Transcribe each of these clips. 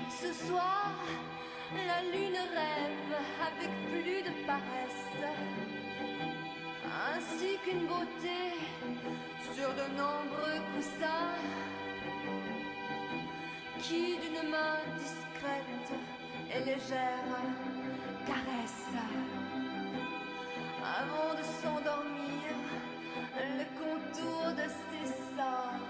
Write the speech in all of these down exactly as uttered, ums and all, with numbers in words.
Ce soir, la lune rêve avec plus de paresse, ainsi qu'une beauté sur de nombreux coussins, qui d'une main discrète et légère caresse, avant de s'endormir, le contour de ses seins.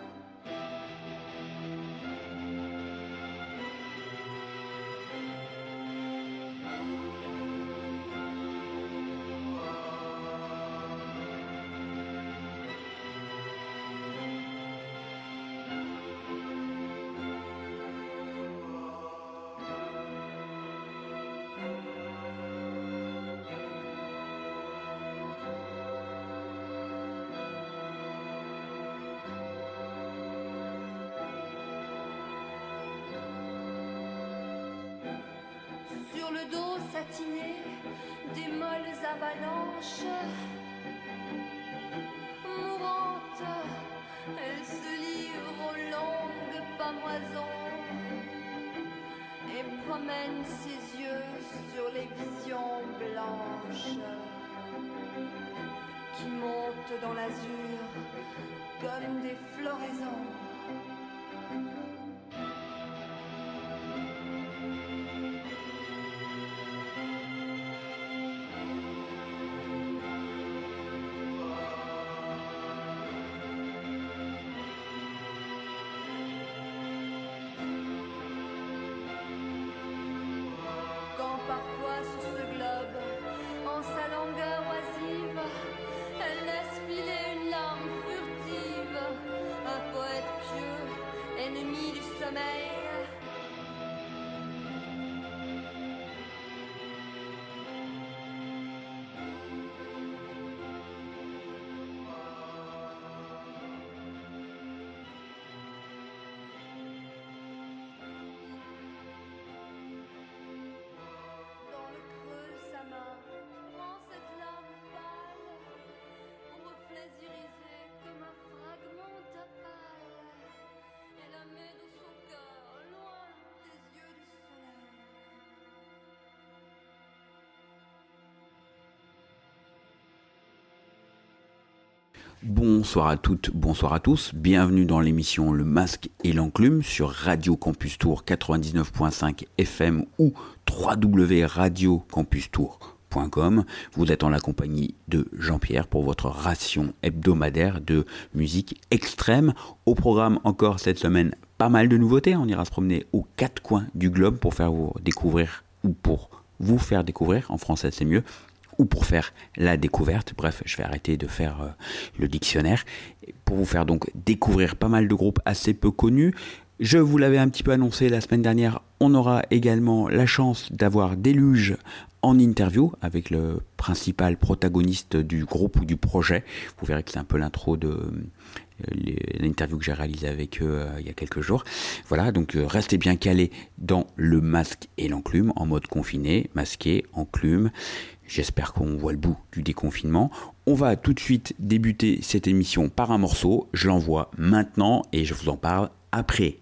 Sur le dos satiné des molles avalanches, mourante, elle se livre aux longues pâmoisons et promène ses yeux sur les visions blanches qui montent dans l'azur comme des floraisons. Parfois sur ce globe, en sa longueur oisive, elle laisse filer une larme furtive, un poète pieux, ennemi du sommeil. Bonsoir à toutes, bonsoir à tous, bienvenue dans l'émission Le Masque et l'Enclume sur Radio Campus Tour quatre-vingt-dix-neuf point cinq F M ou w w w point radio campus tour point com. Vous êtes en la compagnie de Jean-Pierre pour votre ration hebdomadaire de musique extrême. Au programme encore cette semaine, pas mal de nouveautés, on ira se promener aux quatre coins du globe pour faire vous découvrir, ou pour vous faire découvrir, en français c'est mieux, ou pour faire la découverte. Bref, je vais arrêter de faire euh, le dictionnaire pour vous faire donc découvrir pas mal de groupes assez peu connus. Je vous l'avais un petit peu annoncé la semaine dernière, on aura également la chance d'avoir Déluge en interview avec le principal protagoniste du groupe ou du projet. Vous verrez que c'est un peu l'intro de euh, l'interview que j'ai réalisée avec eux euh, il y a quelques jours. Voilà, donc euh, restez bien calés dans Le Masque et l'Enclume, en mode confiné, masqué, enclume. J'espère qu'on voit le bout du déconfinement. On va tout de suite débuter cette émission par un morceau. Je l'envoie maintenant et je vous en parle après.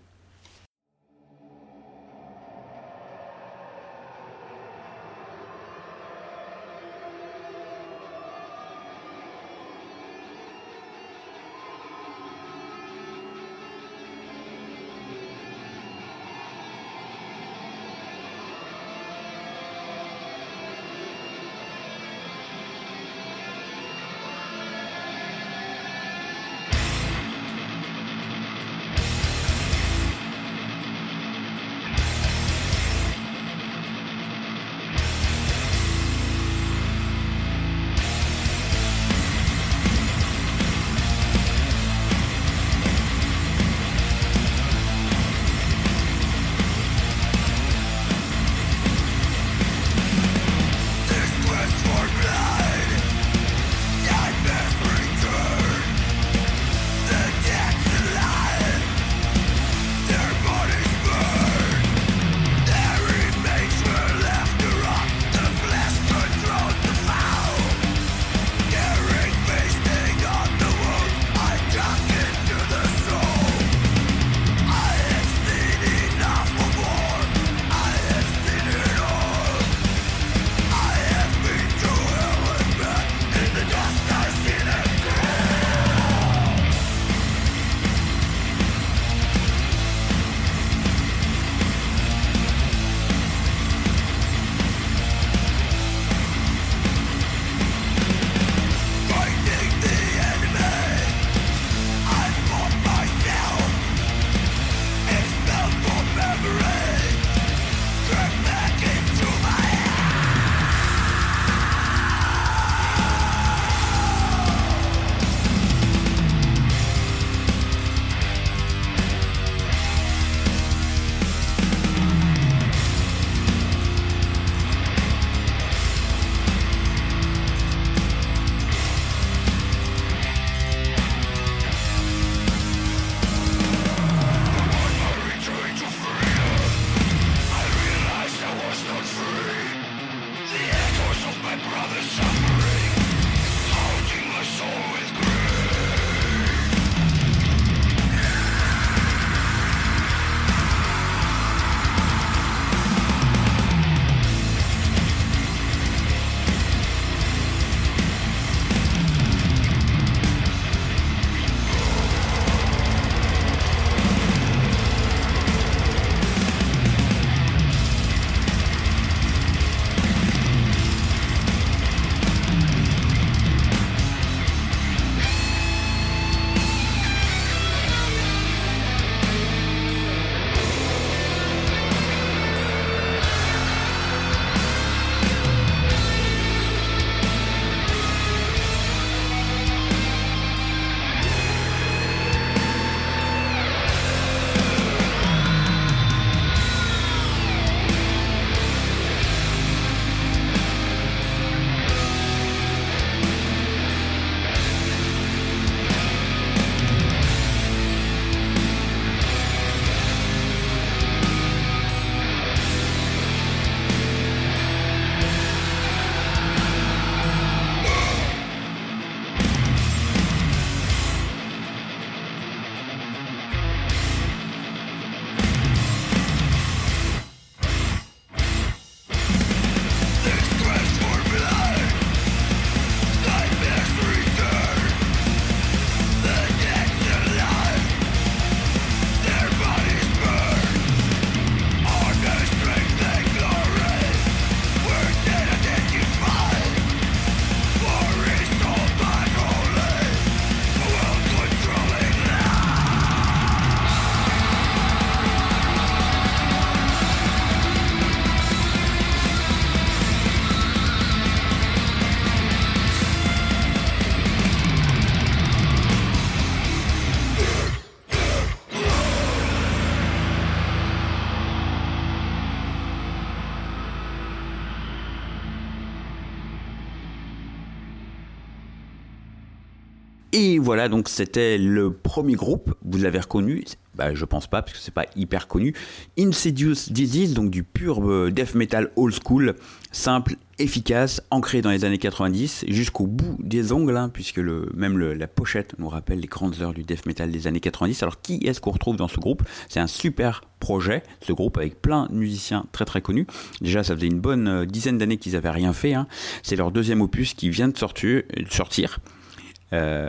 Et voilà, donc c'était le premier groupe, vous l'avez reconnu, bah, je pense pas, parce que c'est pas hyper connu. Insidious Disease, donc du pur death metal old school, simple, efficace, ancré dans les années quatre-vingt-dix, jusqu'au bout des ongles, hein, puisque le, même le, la pochette nous rappelle les grandes heures du death metal des années quatre-vingt-dix. Alors qui est-ce qu'on retrouve dans ce groupe ? C'est un super projet, ce groupe, avec plein de musiciens très très connus. Déjà, ça faisait une bonne dizaine d'années qu'ils n'avaient rien fait, hein. C'est leur deuxième opus qui vient de sortir, sortir. Euh,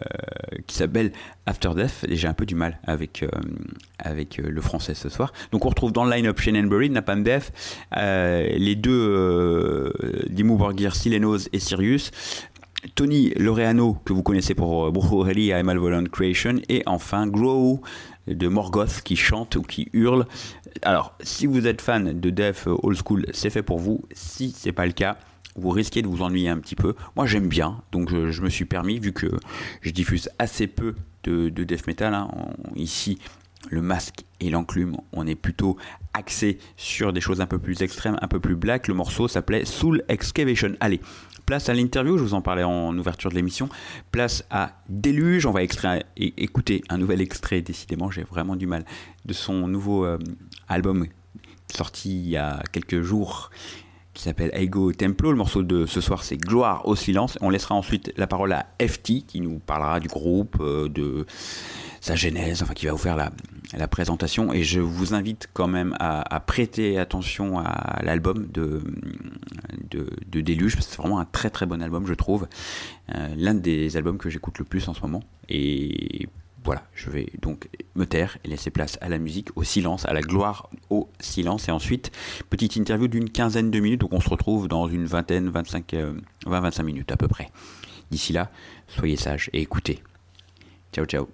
qui s'appelle After Death, et j'ai un peu du mal avec, euh, avec euh, le français ce soir. Donc on retrouve dans le line-up Shane and Buried, Napalm Death, euh, les deux euh, Dimmu Borgir, Silenos et Sirius, Tony Laureano, que vous connaissez pour euh, Brujeria et Malevolent Creation, et enfin Grow de Morgoth qui chante ou qui hurle. Alors si vous êtes fan de Death Old School, c'est fait pour vous. Si c'est pas le cas, vous risquez de vous ennuyer un petit peu. Moi j'aime bien, donc je, je me suis permis, vu que je diffuse assez peu de, de death metal, hein, on, ici le masque et l'enclume, on est plutôt axé sur des choses un peu plus extrêmes, un peu plus black. Le morceau s'appelait Soul Excavation. Allez, place à l'interview, je vous en parlais en ouverture de l'émission, place à Déluge, on va extraire, et, écouter un nouvel extrait, décidément j'ai vraiment du mal, de son nouveau euh, album sorti il y a quelques jours, qui s'appelle Ego Templo. Le morceau de ce soir, c'est Gloire au silence. On laissera ensuite la parole à F T, qui nous parlera du groupe, euh, de sa genèse, enfin qui va vous faire la, la présentation. Et je vous invite quand même à, à prêter attention à l'album de, de, de Déluge, parce que c'est vraiment un très très bon album, je trouve. Euh, l'un des albums que j'écoute le plus en ce moment. Et voilà, je vais donc me taire et laisser place à la musique, au silence, à la gloire au silence. Et ensuite, petite interview d'une quinzaine de minutes. Donc on se retrouve dans une vingtaine, vingt-cinq, vingt à vingt-cinq minutes à peu près. D'ici là, soyez sages et écoutez. Ciao, ciao.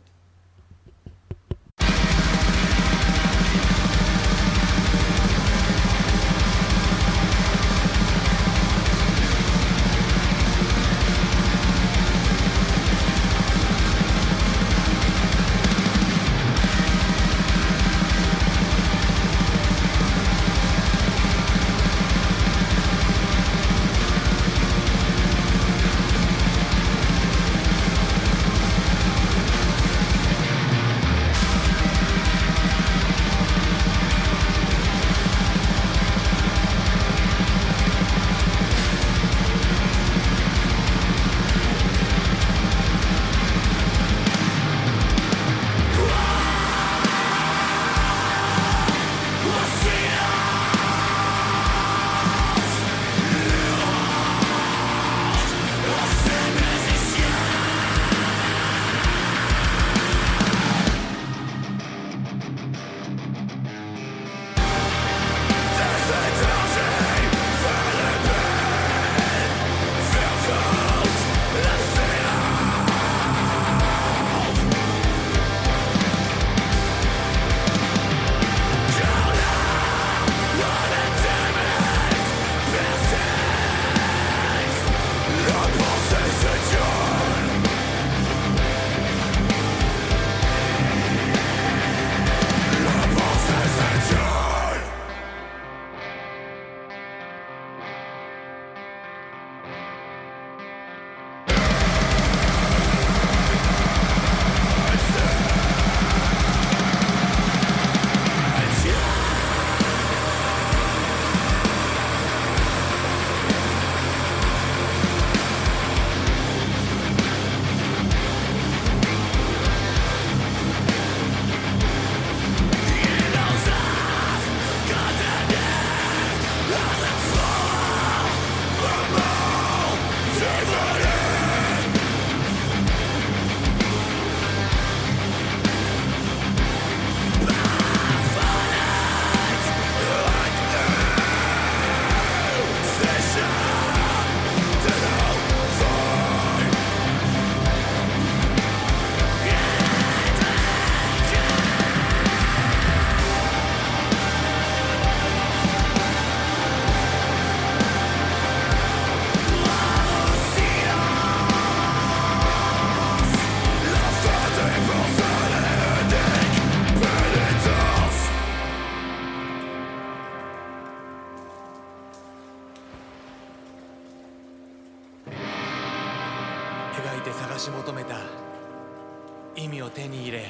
意味を手に入れ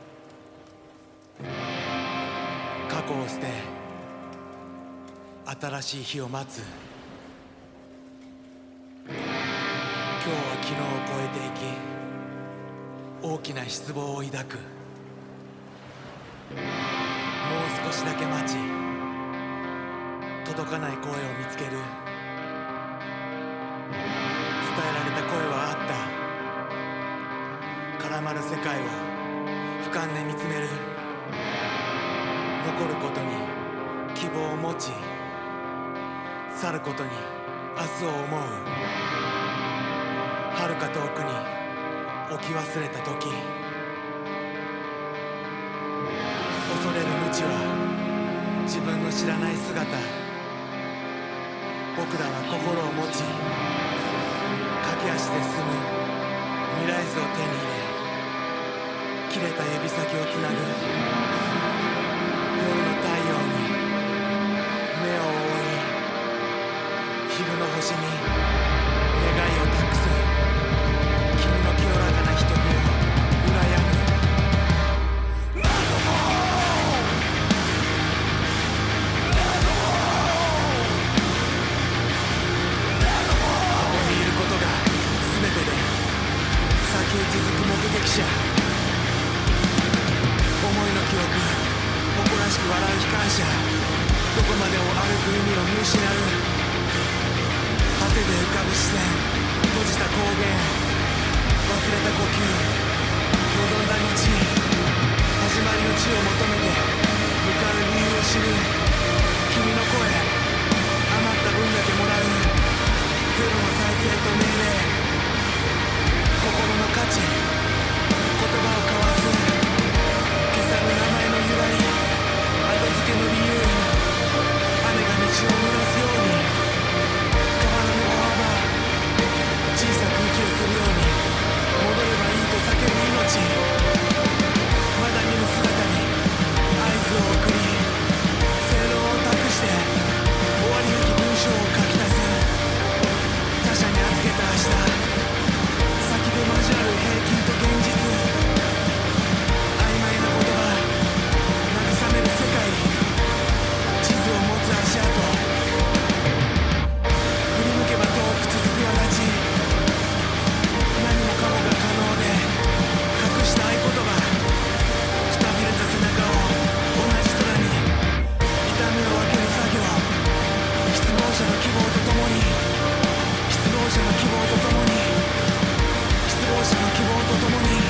過去を捨て新しい日を待つ。今日は昨日を超えていき大きな失望を抱く。もう少しだけ待ち届かない声を見つける。伝えられた声はあった。絡まる世界を俯瞰で見つめる。残ることに希望を持ち去ることに明日を思う。遥か遠くに置き忘れた時恐れる無知は自分の知らない姿。僕らは心を持ち駆け足で進む未来図を手に入れ切れた指先をつなぐ。夜の太陽に目を覆い昼の星に願いを託す。君の清らかな瞳を羨む。ここにいることが全てで先へ続く目撃者。思いの記憶誇らしく笑う機関車。どこまでも歩く意味を見失う。果てで浮かぶ視線閉じた光源忘れた呼吸望んだ道始まりの地を求めて向かう理由を知る。君の声余った分だけもらう。ゼロの再生と命令心の価値言葉を交わす。消さぬ名前の由来後付けの理由雨が道を濡らすように川の歩幅小さく息をするように戻ればいいと叫ぶ命。まだ見ぬ姿に合図を送り正論を託して終わりゆき文章を書き足す。他者に預けた明日先で交わる平均と現実。曖昧な言葉慰める世界地図を持つ足跡振り向けば遠く続く足立。何もかもが可能で隠した合言葉くたびれた背中を同じ空に痛みを分ける作業。失望者の希望とともに失望者の希望とともに失望者の希望とともに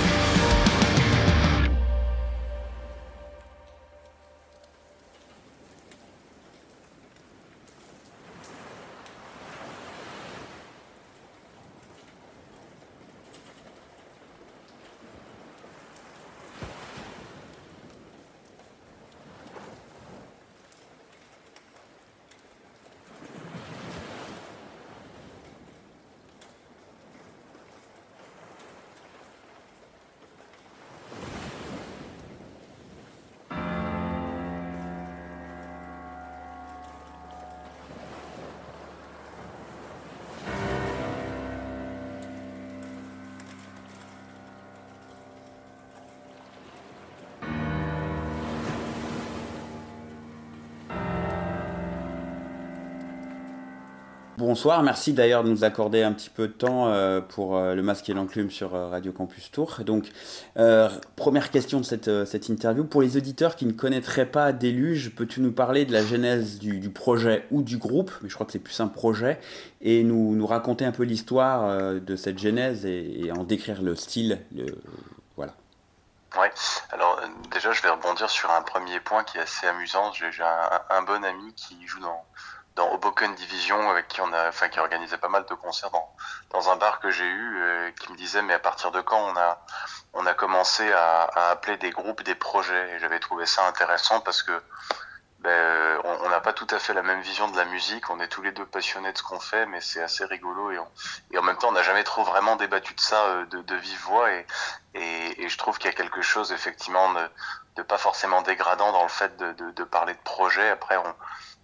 Bonsoir, merci d'ailleurs de nous accorder un petit peu de temps euh, pour euh, le Masque et l'Enclume sur euh, Radio Campus Tour. Donc, euh, première question de cette, euh, cette interview. Pour les auditeurs qui ne connaîtraient pas Déluge, peux-tu nous parler de la genèse du, du projet ou du groupe, mais je crois que c'est plus un projet, et nous, nous raconter un peu l'histoire euh, de cette genèse et, et en décrire le style, le, voilà. Oui, alors euh, déjà je vais rebondir sur un premier point qui est assez amusant. J'ai, j'ai un, un bon ami qui joue dans... dans Hoboken Division, avec qui on a, enfin qui organisait pas mal de concerts dans dans un bar que j'ai eu, euh, qui me disait mais à partir de quand on a on a commencé à, à appeler des groupes des projets. Et j'avais trouvé ça intéressant parce que ben on n'a pas tout à fait la même vision de la musique. On est tous les deux passionnés de ce qu'on fait, mais c'est assez rigolo et on, et en même temps on n'a jamais trop vraiment débattu de ça de, de vive voix et, et et je trouve qu'il y a quelque chose effectivement de, de pas forcément dégradant dans le fait de de, de parler de projet. Après on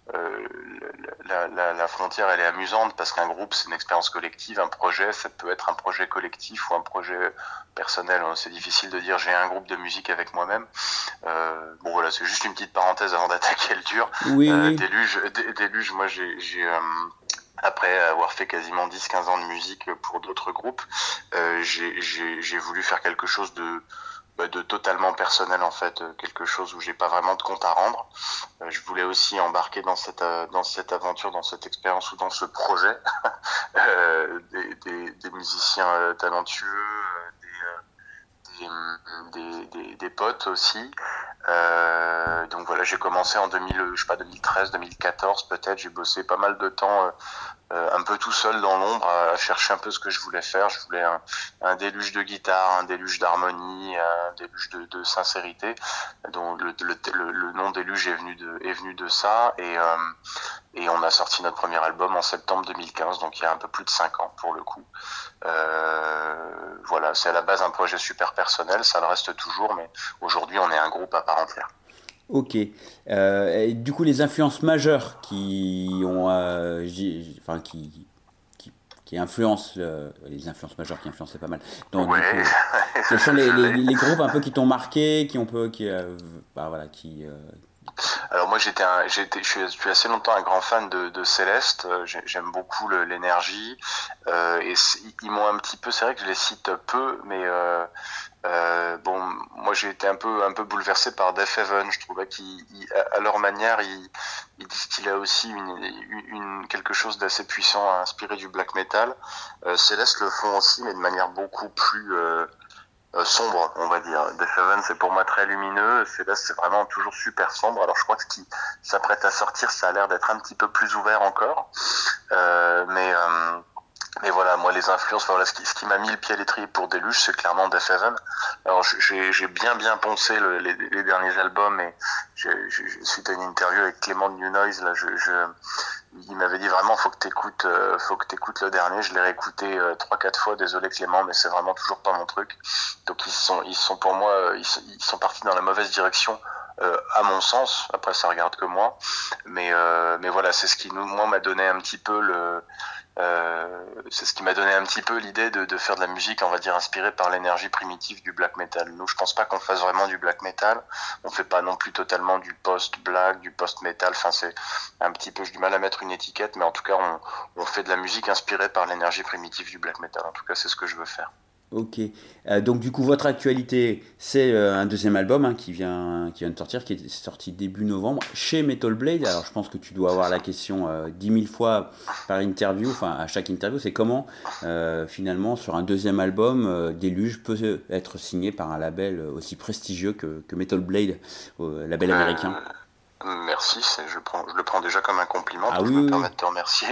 euh, la, la, la frontière elle est amusante parce qu'un groupe c'est une expérience collective, un projet ça peut être un projet collectif ou un projet personnel. C'est difficile de dire j'ai un groupe de musique avec moi-même. Euh, bon voilà, c'est juste une petite parenthèse avant d'attaquer le dur. Oui, euh, oui. Déluge, Dé- Déluge, moi j'ai, j'ai euh, après avoir fait quasiment dix quinze ans de musique pour d'autres groupes, euh, j'ai, j'ai, j'ai voulu faire quelque chose de de totalement personnel en fait, quelque chose où j'ai pas vraiment de compte à rendre. Euh, je voulais aussi embarquer dans cette euh, dans cette aventure, dans cette expérience ou dans ce projet euh, des, des, des musiciens euh, talentueux, euh, des, euh, des, des, des, des potes aussi. Euh, donc voilà, j'ai commencé en deux mille, je sais pas, deux mille treize, deux mille quatorze peut-être. J'ai bossé pas mal de temps. Euh, Euh, un peu tout seul dans l'ombre à chercher un peu ce que je voulais faire. Je voulais un, un déluge de guitare, un déluge d'harmonie, un déluge de, de sincérité. Donc le, le, le, le nom déluge est venu de, est venu de ça et, euh, et on a sorti notre premier album en septembre deux mille quinze, donc il y a un peu plus de cinq ans pour le coup. Euh, voilà, c'est à la base un projet super personnel, ça le reste toujours, mais aujourd'hui on est un groupe à part entière. Ok. Euh, et du coup, les influences majeures qui ont, euh, j'ai- enfin qui, qui, qui influencent euh, les influences majeures qui influencent c'est pas mal. Donc du Ouais, coup, quels sont les, je les, l'ai. les groupes un peu qui t'ont marqué, qui ont peu, qui, euh, bah, voilà, qui. Euh... Alors moi j'étais, un, j'étais, je suis, je suis assez longtemps un grand fan de, de Céleste. J'ai- J'aime beaucoup le, l'énergie euh, et ils m'ont un petit peu, c'est vrai que je les cite peu, mais euh, euh, bon, moi j'ai été un peu un peu bouleversé par Death Heaven. Je trouvais qu'ils, à leur manière, ils, ils distillaient aussi une, une, une quelque chose d'assez puissant, inspiré du black metal. Euh, Céleste le font aussi, mais de manière beaucoup plus euh, euh, sombre, on va dire. Death Heaven, c'est pour moi très lumineux. Céleste, c'est vraiment toujours super sombre. Alors je crois que ce qui s'apprête à sortir, ça a l'air d'être un petit peu plus ouvert encore. Euh, mais euh, mais voilà, moi les influences, voilà, ce qui, ce qui m'a mis le pied à l'étrier pour Déluge, c'est clairement Death Heaven. Alors j'ai, j'ai bien bien poncé le, les, les derniers albums et j'ai, j'ai, suite à une interview avec Clément de New Noise, là, je, je, il m'avait dit vraiment faut que t'écoutes, euh, faut que t'écoutes le dernier. Je l'ai réécouté euh, trois quatre fois. Désolé Clément, mais c'est vraiment toujours pas mon truc. Donc ils sont, ils sont pour moi, ils, ils sont partis dans la mauvaise direction. Euh, à mon sens, après ça regarde que moi, mais euh, mais voilà, c'est ce qui nous, moi m'a donné un petit peu le, euh, c'est ce qui m'a donné un petit peu l'idée de, de faire de la musique, on va dire inspirée par l'énergie primitive du black metal. Nous, je pense pas qu'on fasse vraiment du black metal, on fait pas non plus totalement du post-black, du post-metal. Enfin, c'est un petit peu, j'ai du mal à mettre une étiquette, mais en tout cas, on, on fait de la musique inspirée par l'énergie primitive du black metal. En tout cas, c'est ce que je veux faire. Ok. Euh, donc du coup, votre actualité, c'est euh, un deuxième album hein, qui vient, qui vient de sortir, qui est sorti début novembre chez Metal Blade. Alors je pense que tu dois avoir la question euh, dix mille fois par interview, enfin à chaque interview, c'est comment euh, finalement sur un deuxième album, euh, Déluge peut être signé par un label aussi prestigieux que, que Metal Blade, euh, label américain. Euh... Merci, c'est, je, prends, je le prends déjà comme un compliment, ah donc oui, je me oui, permets oui. de te remercier.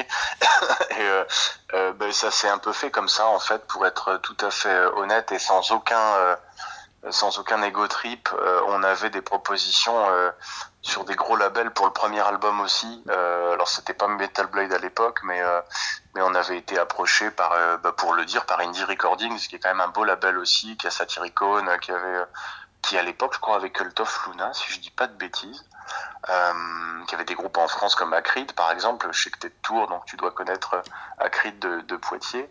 et euh, euh, ben, ça s'est un peu fait comme ça, en fait, pour être tout à fait honnête et sans aucun, euh, sans aucun ego trip. Euh, on avait des propositions euh, sur des gros labels pour le premier album aussi. Euh, alors c'était pas Metal Blade à l'époque, mais euh, mais on avait été approché par, euh, bah, pour le dire, par Indie Recordings, qui est quand même un beau label aussi, qui a Satyricon, qui avait, qui à l'époque, je crois, avec Cult of Luna, si je dis pas de bêtises. Euh, qui avait des groupes en France comme Acrid par exemple. Je sais que t'es de Tours, donc tu dois connaître Acrid de, de Poitiers.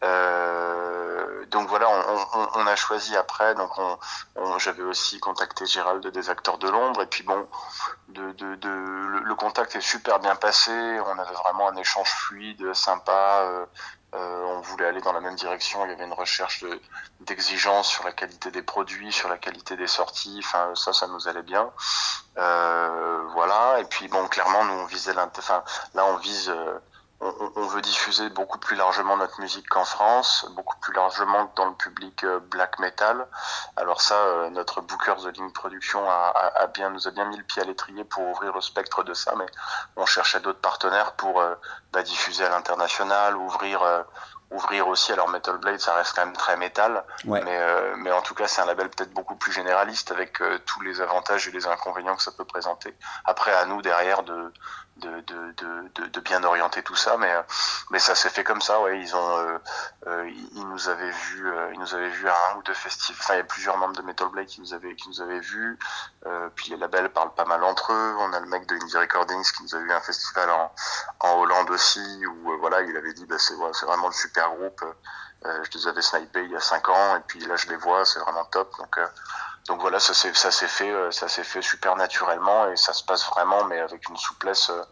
Euh, donc voilà, on, on, on a choisi après. Donc on, on, j'avais aussi contacté Gérald des Acteurs de l'Ombre, et puis bon, de, de, de, le, le contact est super bien passé. On avait vraiment un échange fluide, sympa. Euh, Euh, on voulait aller dans la même direction. Il y avait une recherche de, d'exigence sur la qualité des produits, sur la qualité des sorties. Enfin, ça, ça nous allait bien. Euh, voilà. Et puis bon, clairement, nous on visait l'inter... enfin, là on vise, euh, on, on veut diffuser beaucoup plus largement notre musique qu'en France, beaucoup plus largement que dans le public euh, black metal. Alors ça, euh, notre booker The Link Production a, a, a bien, nous a bien mis le pied à l'étrier pour ouvrir le spectre de ça, mais on cherchait d'autres partenaires pour euh, bah, diffuser à l'international, ouvrir, euh, ouvrir aussi. Alors Metal Blade, ça reste quand même très métal, ouais. mais, euh, mais en tout cas, c'est un label peut-être beaucoup plus généraliste avec euh, tous les avantages et les inconvénients que ça peut présenter. Après, à nous derrière de de de de, de, de bien orienter tout ça, mais mais ça s'est fait comme ça. Ouais, ils ont euh, euh, ils nous avaient vu, euh, ils nous avaient vu à un ou deux festivals. Enfin, il y a plusieurs membres de Metal Blade qui nous avaient qui nous avaient vus. Euh, puis les labels parlent pas mal entre eux. On a le mec de Indie Recordings qui nous a vu à un festival en en Hollande aussi, où euh, voilà, il avait dit bah c'est ouais, c'est vraiment le super groupe. Euh, je les avais snipés il y a cinq ans et puis là je les vois, c'est vraiment top. Donc euh, donc voilà, ça s'est ça s'est fait euh, ça s'est fait super naturellement et ça se passe vraiment, mais avec une souplesse euh,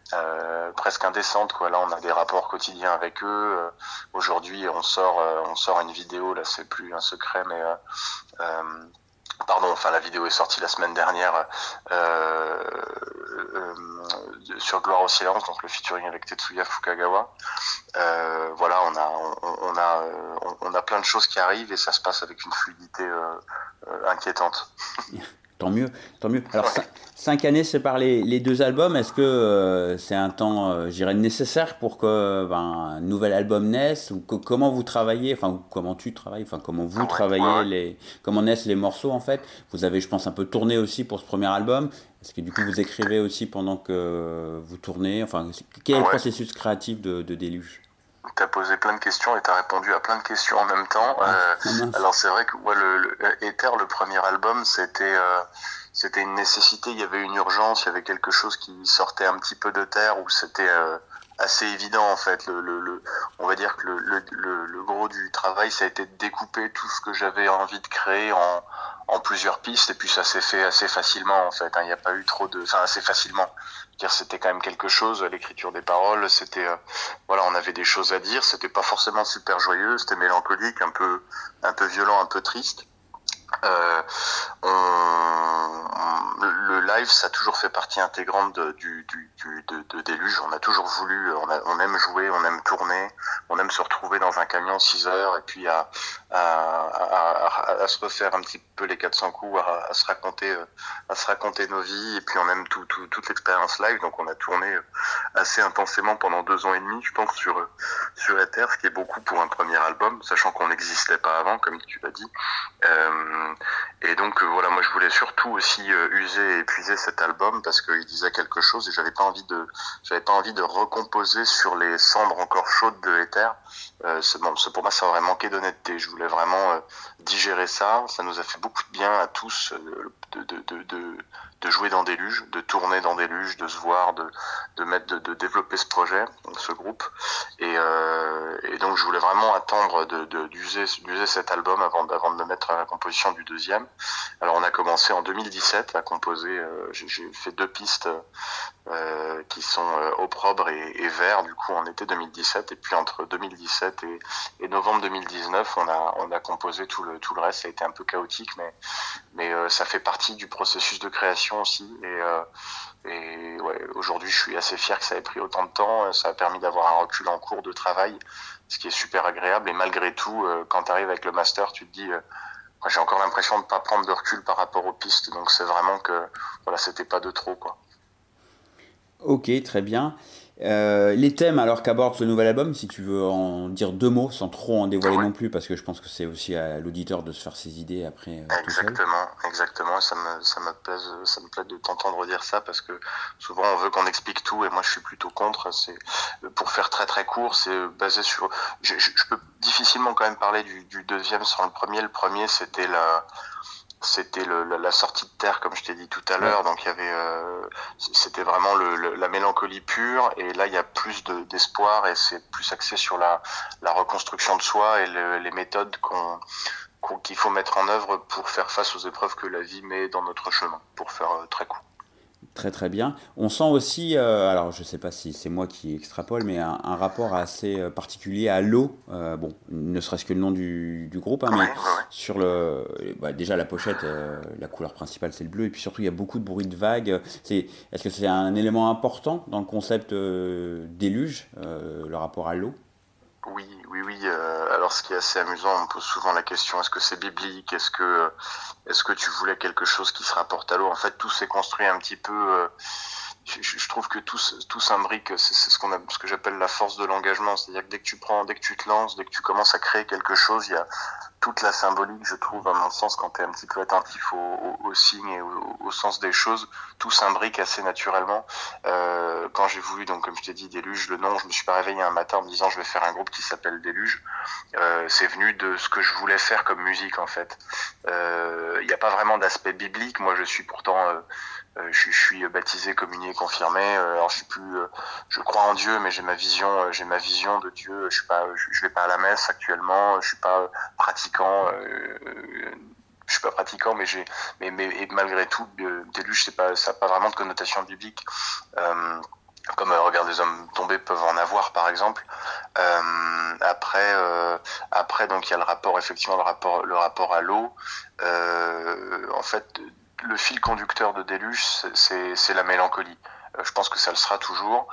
euh, presque indécente quoi. Là on a des rapports quotidiens avec eux. Euh, aujourd'hui on sort euh, on sort une vidéo, là c'est plus un secret, mais euh, euh, Pardon, enfin la vidéo est sortie la semaine dernière euh, euh, sur Gloire au silence, donc le featuring avec Tetsuya Fukagawa. Euh, voilà, on a, on, on a, on, on a plein de choses qui arrivent et ça se passe avec une fluidité euh, euh, inquiétante. Tant mieux, tant mieux. Alors, ouais. cinq années séparent les, les deux albums. Est-ce que euh, c'est un temps, euh, je dirais, nécessaire pour que ben, un nouvel album naisse ou que, comment vous travaillez, enfin, comment tu travailles, enfin, comment vous ouais, travaillez, ouais. les, comment naissent les morceaux, en fait. Vous avez, je pense, un peu tourné aussi pour ce premier album. Est-ce que, du coup, vous écrivez aussi pendant que vous tournez? Enfin, quel est ouais. le processus créatif de, de Déluge? Tu as posé plein de questions et tu as répondu à plein de questions en même temps. Ah, euh, alors c'est vrai que ouais, le, le Ether, le premier album, c'était euh, c'était une nécessité, il y avait une urgence, il y avait quelque chose qui sortait un petit peu de terre où c'était euh, assez évident en fait. Le, le, le, on va dire que le, le, le, le gros du travail, ça a été de découper tout ce que j'avais envie de créer en, en plusieurs pistes et puis ça s'est fait assez facilement en fait. Il n'y a pas eu trop de... Enfin assez facilement. C'était quand même quelque chose, l'écriture des paroles, c'était euh, voilà, on avait des choses à dire, c'était pas forcément super joyeux, c'était mélancolique, un peu un peu violent, un peu triste. Euh, on, le live, ça a toujours fait partie intégrante de, du, du, du, de, de Déluge. On a toujours voulu, on, a, on aime jouer, on aime tourner, on aime se retrouver dans un camion six heures et puis à, à, à, à, à se refaire un petit peu les quatre cents coups, à, à se raconter, à se raconter nos vies. Et puis on aime tout, tout, toute l'expérience live. Donc on a tourné assez intensément pendant deux ans et demi, je pense, sur sur Ether, ce qui est beaucoup pour un premier album, sachant qu'on n'existait pas avant, comme tu l'as dit. Euh, Et donc euh, voilà, moi je voulais surtout aussi euh, user et épuiser cet album parce qu'il disait quelque chose et j'avais pas envie de, j'avais pas envie de recomposer sur les cendres encore chaudes de Ether. Euh, c'est, bon, c'est, pour moi ça aurait manqué d'honnêteté. Je voulais vraiment euh, digérer ça. Ça nous a fait beaucoup de bien à tous euh, de, de, de, de, de jouer dans Déluge, de tourner dans Déluge, de se voir, de, de mettre, de, de développer ce projet, ce groupe. Et, euh, et donc je voulais vraiment attendre de, de, d'user, d'user cet album avant, avant de me mettre à la composition du deuxième. Alors on a commencé en deux mille dix-sept à composer, euh, j'ai, j'ai fait deux pistes euh, qui sont euh, Opprobre et, et Vert du coup en été deux mille dix-sept et puis entre deux mille dix-sept et, et novembre deux mille dix-neuf on a, on a composé tout le, tout le reste. Ça a été un peu chaotique mais, mais euh, ça fait partie du processus de création aussi et, euh, et ouais, aujourd'hui je suis assez fier que ça ait pris autant de temps. Ça a permis d'avoir un recul en cours de travail, ce qui est super agréable et malgré tout euh, quand tu arrives avec le master tu te dis euh, j'ai encore l'impression de ne pas prendre de recul par rapport aux pistes, donc c'est vraiment que voilà, c'était pas de trop, quoi. Ok, très bien. Euh, les thèmes alors qu'aborde ce nouvel album, si tu veux en dire deux mots sans trop en dévoiler ouais. non plus, parce que je pense que c'est aussi à l'auditeur de se faire ses idées après. Euh, exactement, exactement. Ça me, ça me plaise, ça me plaît de t'entendre dire ça parce que souvent on veut qu'on explique tout et moi je suis plutôt contre. C'est pour faire très très court, c'est basé sur. Je, je, je peux difficilement quand même parler du, du deuxième sans le premier. Le premier c'était la. C'était le, la, la sortie de terre, comme je t'ai dit tout à l'heure. Donc il y avait, euh, c'était vraiment le, le, la mélancolie pure. Et là, il y a plus de, d'espoir et c'est plus axé sur la, la reconstruction de soi et le, les méthodes qu'on, qu'on, qu'il faut mettre en œuvre pour faire face aux épreuves que la vie met dans notre chemin. Pour faire euh, très court. Très très bien. On sent aussi, euh, alors je sais pas si c'est moi qui extrapole, mais un, un rapport assez particulier à l'eau. Euh, bon, ne serait-ce que le nom du, du groupe, hein, mais ouais, ouais. sur le, bah, déjà la pochette, euh, la couleur principale c'est le bleu, et puis surtout il y a beaucoup de bruit de vagues. C'est, est-ce que c'est un élément important dans le concept euh, Déluge, euh, le rapport à l'eau? Oui, oui, oui. Euh, alors, ce qui est assez amusant, on me pose souvent la question est-ce que c'est biblique? Est-ce que, est-ce que tu voulais quelque chose qui se rapporte à l'eau? En fait, tout s'est construit un petit peu. Euh, je, je trouve que tout, tout s'imbrique, c'est, c'est ce, qu'on a, ce que j'appelle la force de l'engagement, c'est-à-dire que dès que tu prends, dès que tu te lances, dès que tu commences à créer quelque chose, il y a toute la symbolique, je trouve, à mon sens, quand tu es un petit peu attentif aux au, au signes et au, au sens des choses, tout s'imbrique assez naturellement. Euh, quand j'ai voulu, donc comme je t'ai dit, Déluge, le nom, je me suis pas réveillé un matin en me disant je vais faire un groupe qui s'appelle Déluge. Euh, c'est venu de ce que je voulais faire comme musique, en fait. Il euh, n'y a pas vraiment d'aspect biblique. Moi, je suis pourtant... Euh, Euh, je, je suis baptisé, communié, confirmé. Euh, alors je suis plus, euh, je crois en Dieu, mais j'ai ma vision, euh, j'ai ma vision de Dieu. Je suis pas, je, je vais pas à la messe actuellement. Je suis pas pratiquant. Euh, je suis pas pratiquant, mais j'ai, mais, mais et malgré tout, euh, Déluge, c'est pas, ça n'a pas vraiment de connotation biblique. Euh, comme euh, Regarde les hommes tombés peuvent en avoir, par exemple. Euh, après, euh, après, donc il y a le rapport, effectivement, le rapport, le rapport à l'eau. Euh, en fait. Le fil conducteur de Déluge, c'est, c'est, c'est la mélancolie. Euh, je pense que ça le sera toujours.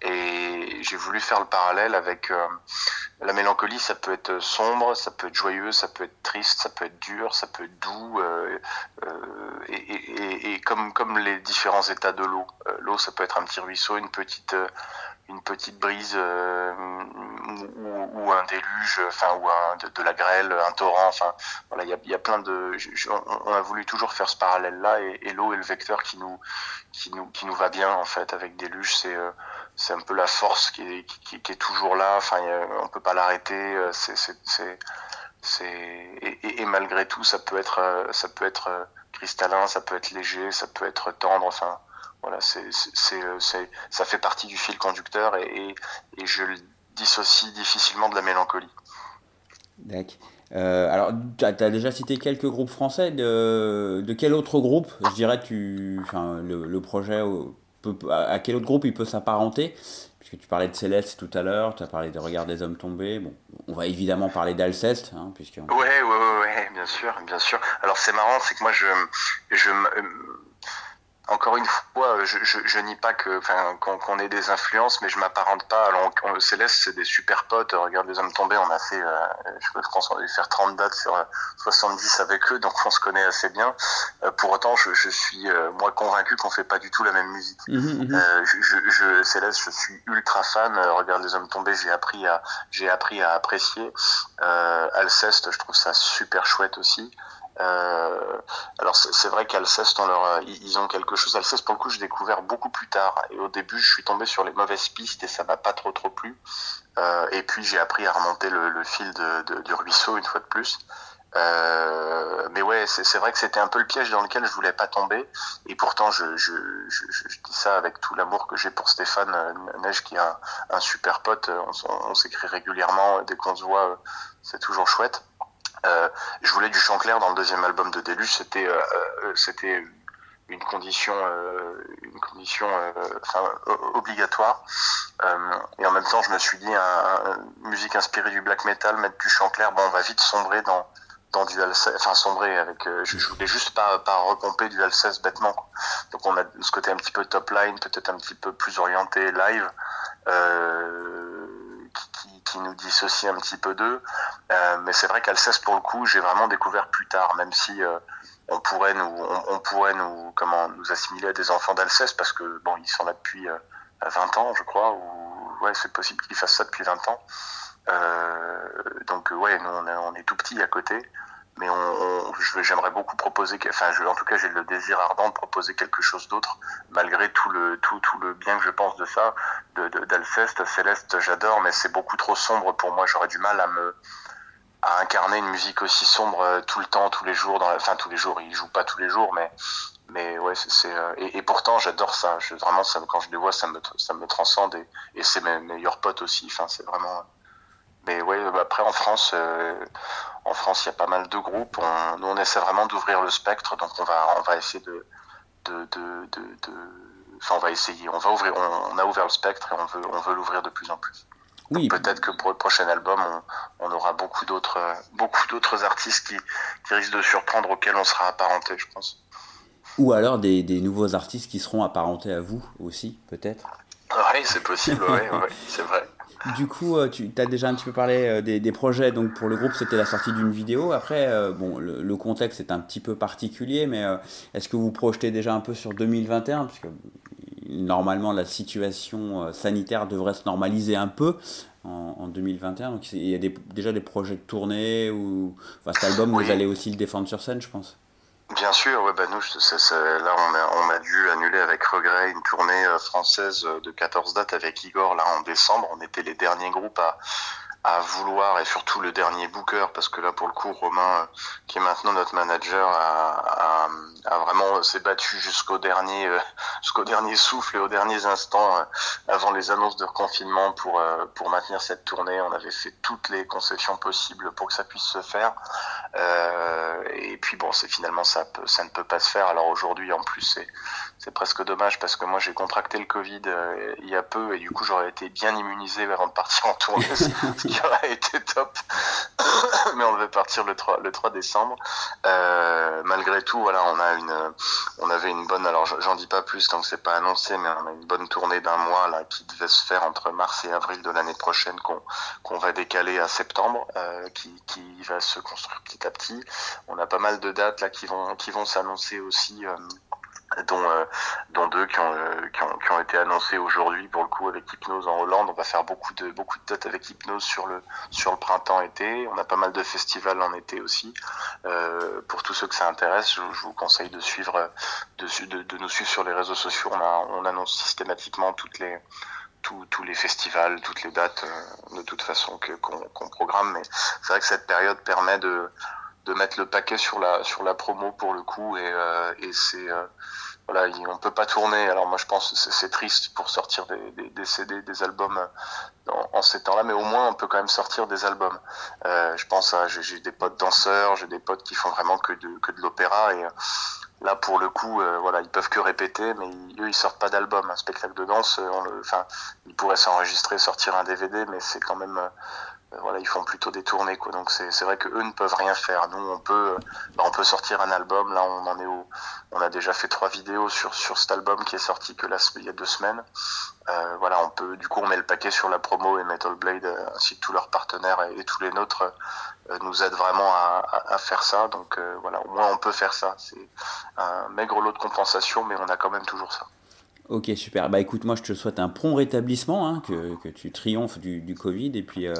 Et j'ai voulu faire le parallèle avec euh, la mélancolie. Ça peut être sombre, ça peut être joyeux, ça peut être triste, ça peut être dur, ça peut être doux. Euh, euh, et, et, et comme, comme les différents états de l'eau. Euh, l'eau, ça peut être un petit ruisseau, une petite... Euh, une petite brise euh, ou, ou un déluge, enfin ou un, de, de la grêle, un torrent, enfin voilà, il y a, y a plein de, je, on, on a voulu toujours faire ce parallèle-là et, et l'eau est le vecteur qui nous, qui nous, qui nous va bien en fait avec déluge, c'est, euh, c'est un peu la force qui est, qui, qui est toujours là, enfin y a, on peut pas l'arrêter, c'est, c'est, c'est, c'est et, et, et malgré tout ça peut être, ça peut être cristallin, ça peut être léger, ça peut être tendre, enfin. Voilà, c'est, c'est, c'est, ça fait partie du fil conducteur et, et, et je le dissocie difficilement de la mélancolie. D'accord. Euh, alors, tu as déjà cité quelques groupes français. De, de quel autre groupe, je dirais, tu, enfin, le, le projet, peut, à quel autre groupe il peut s'apparenter? Puisque tu parlais de Céleste tout à l'heure, tu as parlé de Regarde les hommes tombés. Bon, on va évidemment parler d'Alceste. Hein, puisque... Ouais, ouais, ouais, ouais, bien sûr, bien sûr. Alors, c'est marrant, c'est que moi, je... je euh, Encore une fois, je, je, je nie pas que, enfin, qu'on, qu'on ait des influences, mais je m'apparente pas. Alors, on, on, Céleste, c'est des super potes. Regarde les hommes tombés, on a fait, euh, je pense qu'on a dû faire trente dates sur soixante-dix avec eux, donc on se connaît assez bien. Euh, pour autant, je, je suis, euh, moi, convaincu qu'on fait pas du tout la même musique. Mmh, euh, je, je, je, Céleste, je suis ultra fan. Euh, Regarde les hommes tombés, j'ai appris à, j'ai appris à apprécier. Euh, Alceste, je trouve ça super chouette aussi. Euh, alors c'est, c'est vrai qu'Alceste, on leur, ils ont quelque chose. Alceste, pour le coup, j'ai découvert beaucoup plus tard. Et au début, je suis tombé sur les mauvaises pistes et ça m'a pas trop trop plu. Euh, et puis j'ai appris à remonter le, le fil de, de, du ruisseau une fois de plus. Euh, mais ouais, c'est, c'est vrai que c'était un peu le piège dans lequel je voulais pas tomber. Et pourtant, je, je, je, je, je dis ça avec tout l'amour que j'ai pour Stéphane Neige, qui est un, un super pote. On, on, on s'écrit régulièrement dès qu'on se voit. C'est toujours chouette. Euh, je voulais du chant clair dans le deuxième album de Déluge, c'était euh, euh, c'était une condition euh, une condition euh, enfin, obligatoire. Euh, et en même temps, je me suis dit, un, un, une musique inspirée du black metal, mettre du chant clair, bon, on va vite sombrer dans dans du Alceste, enfin sombrer avec. Euh, je, je voulais juste pas pas repomper du Alceste bêtement, quoi. Donc on a ce côté un petit peu top line, peut-être un petit peu plus orienté live. Euh, Qui, qui nous dissocie un petit peu d'eux, euh, mais c'est vrai qu'Alceste, pour le coup, j'ai vraiment découvert plus tard, même si euh, on pourrait nous, on, on pourrait nous, comment, nous assimiler à des enfants d'Alceste, parce que bon, ils sont là depuis euh, vingt ans, je crois, ou ouais, c'est possible qu'ils fassent ça depuis vingt ans. Euh, donc ouais, nous on est, on est tout petits à côté, mais on, on, je, j'aimerais beaucoup proposer, enfin, je, en tout cas, j'ai le désir ardent de proposer quelque chose d'autre, malgré tout le tout tout le bien que je pense de ça, de, de d'Alceste. Céleste, j'adore, mais c'est beaucoup trop sombre pour moi. J'aurais du mal à me à incarner une musique aussi sombre tout le temps, tous les jours, dans la, enfin tous les jours. Ils jouent pas tous les jours, mais mais ouais, c'est, c'est et, et pourtant j'adore ça. Je, vraiment, ça, quand je les vois, ça me ça me transcende et, et c'est mes meilleurs potes aussi. Enfin, c'est vraiment. Mais ouais, après en France, euh, en France, il y a pas mal de groupes. On, nous, on essaie vraiment d'ouvrir le spectre, donc on va, on va essayer de, de, de, de, de enfin, on va essayer. On va ouvrir. On, on a ouvert le spectre et on veut, on veut l'ouvrir de plus en plus. Oui. Donc, peut-être que pour le prochain album, on, on aura beaucoup d'autres, beaucoup d'autres artistes qui, qui risquent de surprendre, auxquels on sera apparenté, je pense. Ou alors des, des nouveaux artistes qui seront apparentés à vous aussi, peut-être. Oui, c'est possible. Oui, ouais, c'est vrai. Du coup, tu as déjà un petit peu parlé des, des projets. Donc pour le groupe, c'était la sortie d'une vidéo. Après, euh, bon, le, le contexte est un petit peu particulier, mais euh, est-ce que vous projetez déjà un peu sur deux mille vingt et un, puisque normalement la situation sanitaire devrait se normaliser un peu en, en deux mille vingt et un. Donc il y a des, déjà des projets de tournée ou enfin, cet album oui. Vous allez aussi le défendre sur scène, je pense. Bien sûr, ouais, bah nous, c'est, c'est, là on a, on a dû annuler avec regret une tournée française de quatorze dates avec Igor là en décembre. On était les derniers groupes à, à vouloir, et surtout le dernier booker, parce que là pour le coup Romain, qui est maintenant notre manager, a, a, a vraiment s'est battu jusqu'au dernier, jusqu'au dernier souffle et aux derniers instants avant les annonces de reconfinement pour pour maintenir cette tournée. On avait fait toutes les concessions possibles pour que ça puisse se faire. Euh, et puis bon, c'est finalement ça, peut, ça ne peut pas se faire. Alors aujourd'hui, en plus, c'est, c'est presque dommage parce que moi j'ai contracté le Covid euh, il y a peu et du coup j'aurais été bien immunisé avant de partir en tournée, ce qui aurait été top. Mais on devait partir le trois, le trois décembre. Euh, malgré tout, voilà, on a une, on avait une bonne. Alors j'en dis pas plus tant que c'est pas annoncé, mais on a une bonne tournée d'un mois là qui devait se faire entre mars et avril de l'année prochaine, qu'on, qu'on va décaler à septembre, euh, qui, qui va se construire petit à petit. On a pas mal de dates là qui vont qui vont s'annoncer aussi, euh, dont euh, dont deux qui ont, euh, qui ont qui ont été annoncées aujourd'hui pour le coup avec Hypnose en Hollande. On va faire beaucoup de beaucoup de dates avec Hypnose sur le sur le printemps-été. On a pas mal de festivals en été aussi. Euh, pour tous ceux que ça intéresse, je, je vous conseille de suivre de, de de nous suivre sur les réseaux sociaux. On a on annonce systématiquement toutes les Tous, tous les festivals, toutes les dates, euh, de toute façon que, qu'on, qu'on programme. Mais c'est vrai que cette période permet de, de mettre le paquet sur la, sur la promo pour le coup, et, euh, et c'est, euh, voilà, on peut pas tourner. Alors moi je pense que c'est, c'est triste pour sortir des, des, des C D, des albums en, en ces temps-là, mais au moins on peut quand même sortir des albums. Euh, je pense à, j'ai, j'ai des potes danseurs, j'ai des potes qui font vraiment que de, que de l'opéra, et là, pour le coup, euh, voilà, ils peuvent que répéter, mais ils, eux, ils sortent pas d'album. Un spectacle de danse, on le, enfin, ils pourraient s'enregistrer, sortir un D V D, mais c'est quand même, euh, voilà, ils font plutôt des tournées, quoi. Donc c'est, c'est vrai que eux ne peuvent rien faire. Nous, on peut, bah, on peut sortir un album. Là, on en est au, on a déjà fait trois vidéos sur sur cet album qui est sorti que là, il y a deux semaines. Euh, voilà, on peut, du coup, on met le paquet sur la promo, et Metal Blade euh, ainsi que tous leurs partenaires et, et tous les nôtres euh, nous aident vraiment à, à, à faire ça. Donc euh, voilà, au moins on peut faire ça. C'est un maigre lot de compensation, mais on a quand même toujours ça. Ok, super. Bah écoute, moi je te souhaite un prompt rétablissement, hein, que, que tu triomphes du, du Covid, et puis euh,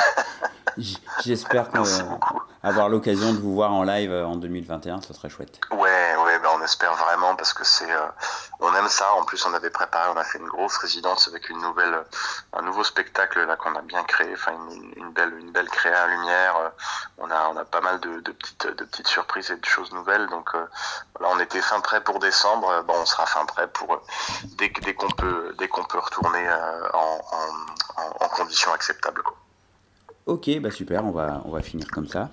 j'espère avoir l'occasion de vous voir en live en deux mille vingt et un, ça serait chouette. Ouais, ouais, bah on espère vraiment, parce que c'est, euh, on aime ça. En plus, on avait préparé, on a fait une grosse résidence avec une nouvelle, un nouveau spectacle là qu'on a bien créé, enfin une, une belle, une belle créa à lumière. On a, on a pas mal de, de petites, de petites surprises et de choses nouvelles. Donc euh, voilà, on était fin prêt pour décembre. Bon, on sera fin prêt pour dès, dès qu'on peut, dès qu'on peut retourner euh, en, en, en conditions acceptables, quoi. Ok, bah super, on va, on va finir comme ça.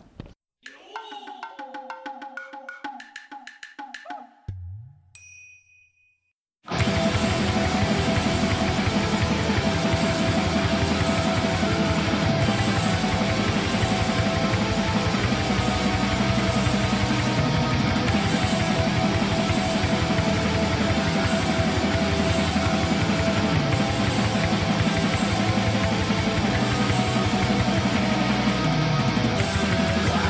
Wow.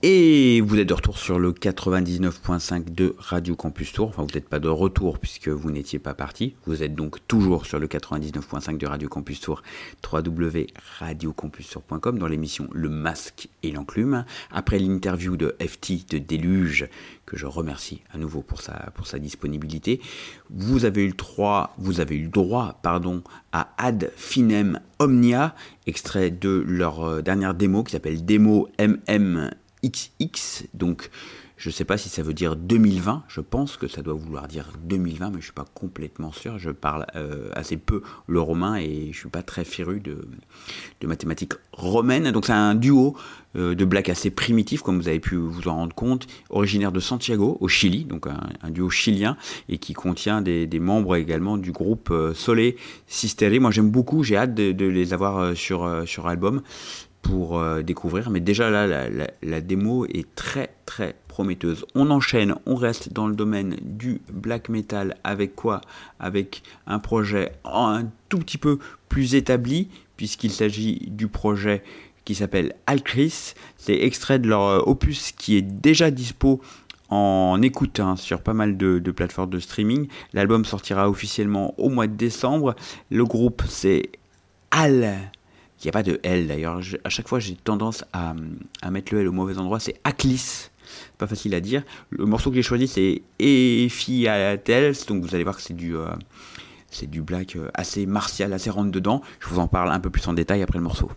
Et vous êtes de retour sur le quatre-vingt-dix-neuf virgule cinq de Radio Campus Tour. Enfin, vous n'êtes pas de retour puisque vous n'étiez pas parti. Vous êtes donc toujours sur le quatre-vingt-dix-neuf virgule cinq de Radio Campus Tour, w w w point radio campus tour point com dans l'émission Le Masque et l'Enclume. Après l'interview de F T de Déluge, que je remercie à nouveau pour sa, pour sa disponibilité, vous avez eu le droit, vous avez eu le droit pardon, à Ad Finem Omnia, extrait de leur euh, dernière démo qui s'appelle Démo M M X X, donc je ne sais pas si ça veut dire deux mille vingt, je pense que ça doit vouloir dire deux mille vingt, mais je ne suis pas complètement sûr, je parle euh, assez peu le romain et je ne suis pas très féru de, de mathématiques romaines, donc c'est un duo euh, de black assez primitif, comme vous avez pu vous en rendre compte, originaire de Santiago, au Chili, donc un, un duo chilien, et qui contient des, des membres également du groupe euh, Sole Sisteri. Moi j'aime beaucoup, j'ai hâte de, de les avoir euh, sur, euh, sur album, pour euh, découvrir, mais déjà là la, la, la démo est très très prometteuse. On enchaîne, on reste dans le domaine du black metal avec quoi ? Avec un projet un tout petit peu plus établi, puisqu'il s'agit du projet qui s'appelle Alchris. C'est extrait de leur opus qui est déjà dispo en écoute hein, sur pas mal de, de plateformes de streaming. L'album sortira officiellement au mois de décembre. Le groupe c'est Al. Il n'y a pas de L d'ailleurs, je, à chaque fois j'ai tendance à, à mettre le L au mauvais endroit, c'est Aklis, c'est pas facile à dire. Le morceau que j'ai choisi c'est Ephiatels, donc vous allez voir que c'est du, euh, c'est du black assez martial, assez rentre dedans. Je vous en parle un peu plus en détail après le morceau.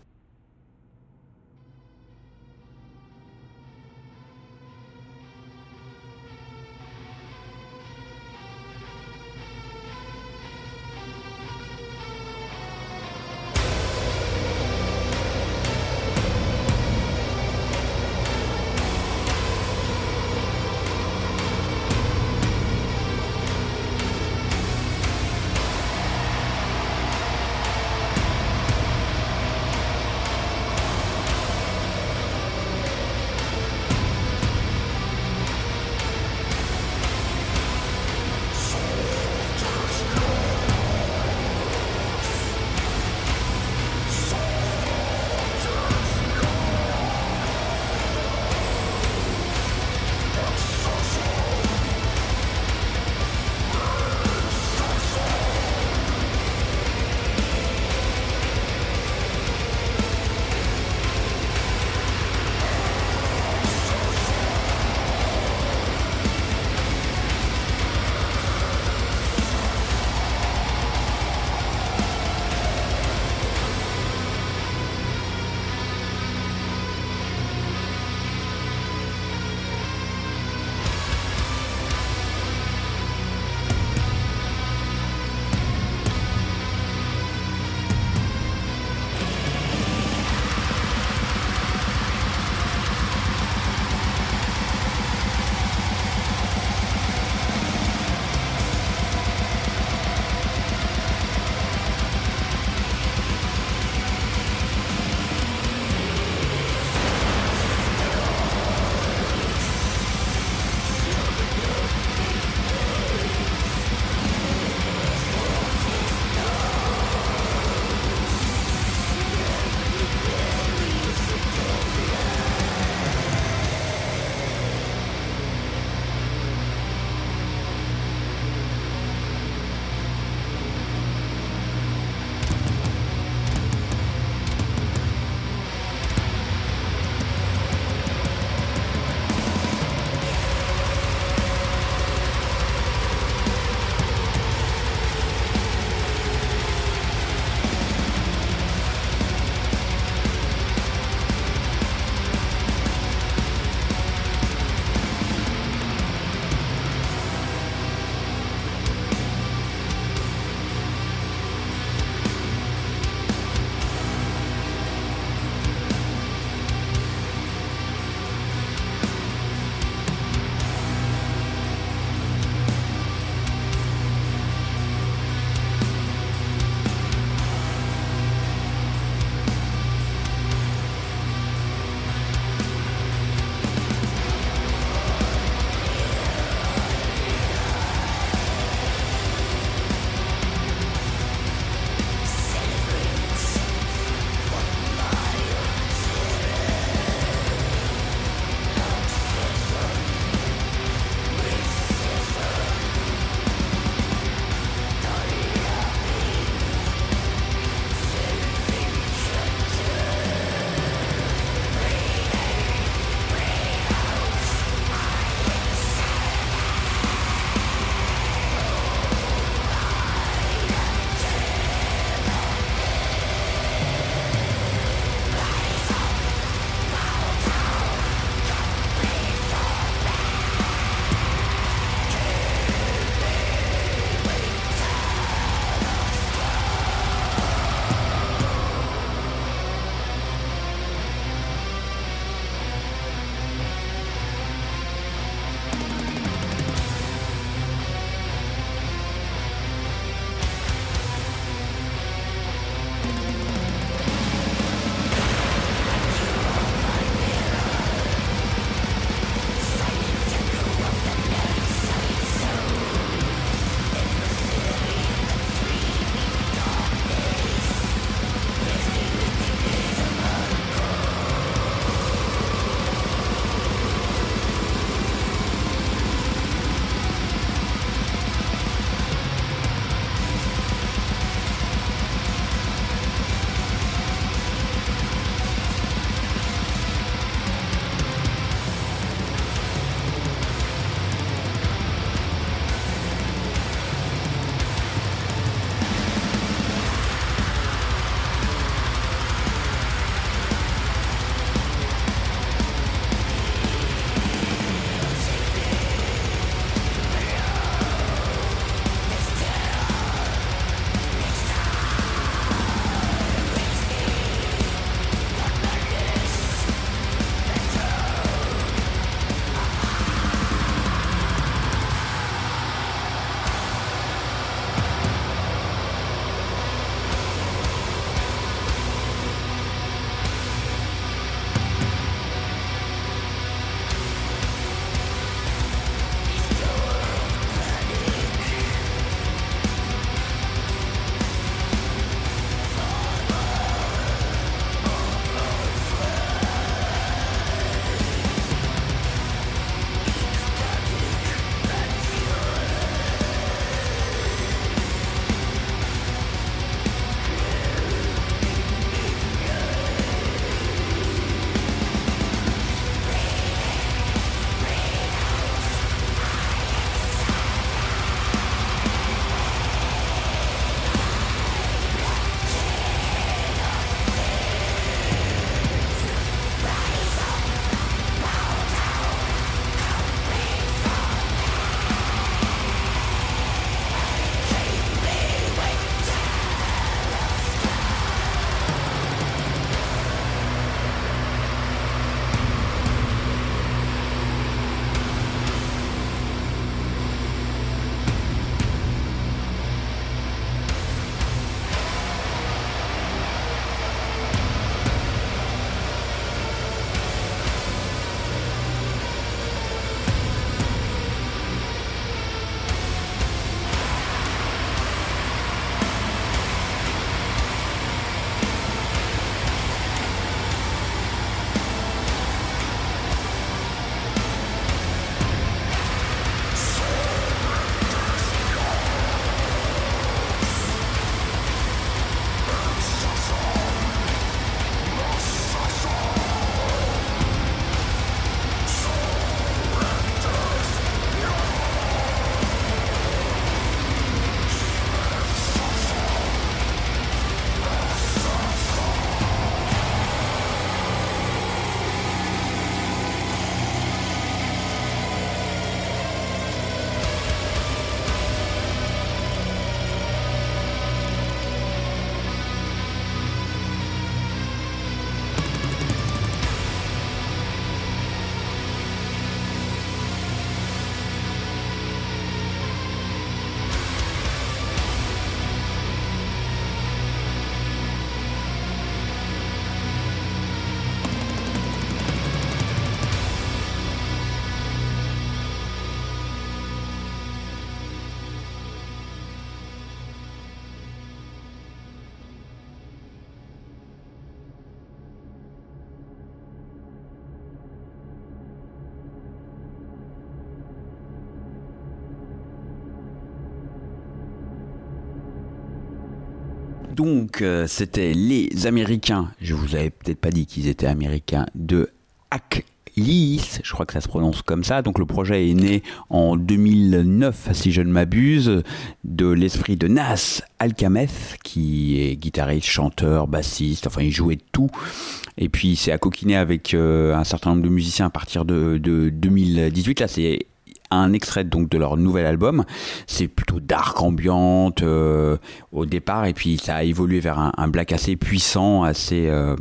donc, euh, c'était les Américains, je vous avais peut-être pas dit qu'ils étaient Américains, de Hacklees, je crois que ça se prononce comme ça. Donc le projet est né en deux mille neuf, si je ne m'abuse, de l'esprit de Nas Alkameth, qui est guitariste, chanteur, bassiste, enfin il jouait de tout. Et puis il s'est accoquiné avec euh, un certain nombre de musiciens à partir de, de deux mille dix-huit. Là, c'est un extrait donc de leur nouvel album. C'est plutôt dark ambiante euh, au départ, et puis ça a évolué vers un, un black assez puissant, assez euh,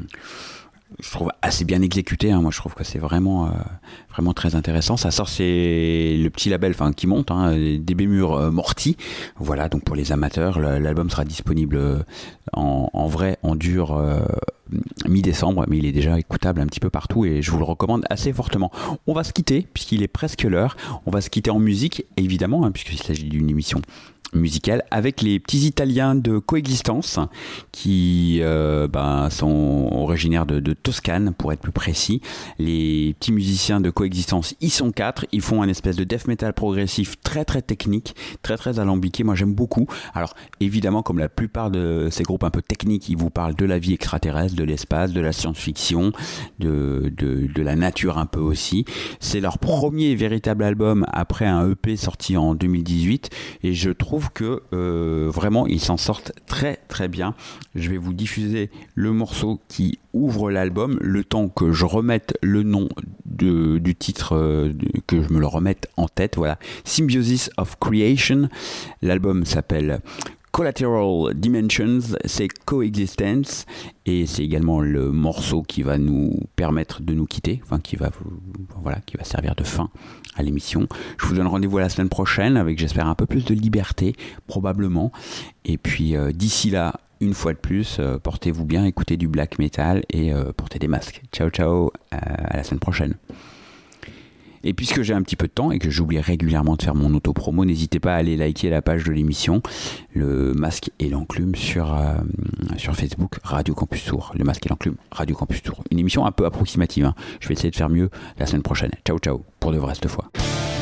je trouve assez bien exécuté, hein. Moi je trouve que c'est vraiment euh, vraiment très intéressant. Ça sort, c'est le petit label enfin qui monte, hein, D B Mur euh, Morty. Voilà, donc pour les amateurs, l'album sera disponible en, en vrai en dur euh, mi-décembre, mais il est déjà écoutable un petit peu partout et je vous le recommande assez fortement. On va se quitter puisqu'il est presque l'heure. On va se quitter en musique, évidemment, hein, puisqu'il s'agit d'une émission musicale, avec les petits Italiens de Coexistence qui euh, ben, sont originaires de, de Toscane, pour être plus précis. Les petits musiciens de Coexistence, ils sont quatre, ils font un espèce de death metal progressif très très technique, très très alambiqué. Moi j'aime beaucoup. Alors évidemment, comme la plupart de ces groupes un peu techniques, ils vous parlent de la vie extraterrestre, de l'espace, de la science-fiction, de, de, de la nature un peu aussi. C'est leur premier véritable album après un E P sorti en deux mille dix-huit et je trouve que euh, vraiment ils s'en sortent très très bien. Je vais vous diffuser le morceau qui ouvre l'album, le temps que je remette le nom de, du titre, euh, de, que je me le remette en tête. Voilà, Symbiosis of Creation. L'album s'appelle Collateral Dimensions, c'est Coexistence, et c'est également le morceau qui va nous permettre de nous quitter, enfin qui va, voilà, qui va servir de fin à l'émission. Je vous donne rendez-vous à la semaine prochaine avec, j'espère, un peu plus de liberté, probablement. Et puis euh, d'ici là, une fois de plus, euh, portez-vous bien, écoutez du black metal et euh, portez des masques. Ciao ciao, euh, à la semaine prochaine. Et puisque j'ai un petit peu de temps et que j'oublie régulièrement de faire mon auto-promo, n'hésitez pas à aller liker la page de l'émission, le masque et l'enclume sur, euh, sur Facebook, Radio Campus Tour. Le masque et l'enclume, Radio Campus Tour. Une émission un peu approximative, hein. Je vais essayer de faire mieux la semaine prochaine. Ciao ciao, pour de vrai cette fois.